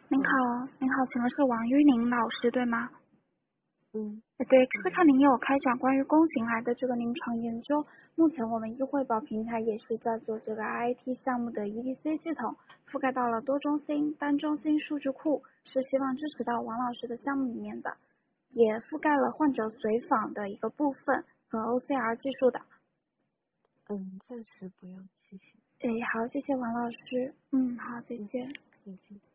您喂， 好，您好，请问是王玉宁老师对吗？ 嗯对， 嗯是看您有开展关于宫颈癌的这个临床研究，目前我们医惠保平台也是在做这个 IIT 项目的 EDC 系统，覆盖到了多中心、单中心数据库，是希望支持到王老师的项目里面的，也覆盖了患者随访的一个部分和 OCR 技术的。 暂时不用，谢谢。 好，谢谢王老师。好，再见。 再见。